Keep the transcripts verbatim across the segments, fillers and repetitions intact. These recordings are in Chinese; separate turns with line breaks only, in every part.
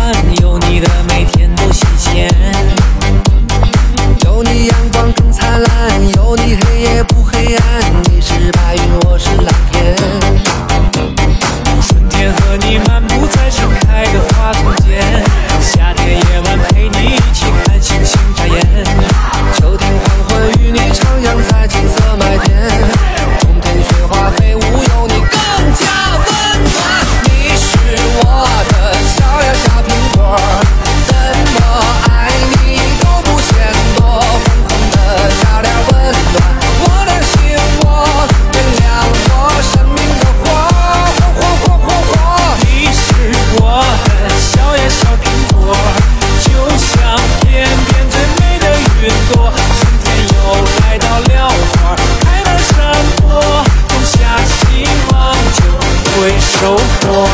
暖，有你的每天都新鲜。有你阳光更灿烂，有你黑夜不黑暗。你是白云，我是蓝天。春天和你漫步在盛开的花丛间，夏天夜晚陪你一起看星星眨眼。秋天黄昏与你徜徉在金色麦田，冬天雪花飞舞，有你更加温暖。你是我的小呀小苹果，怎么爱你都不嫌多。红红的小脸温暖我的心窝，点亮我生命的火，火火火火火。你是我的小呀小苹果，就像天边最美的云朵。春天又来到了花开满山坡，种下希望就会收获。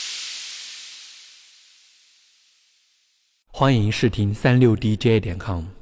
欢迎试听三六 D J 点 com。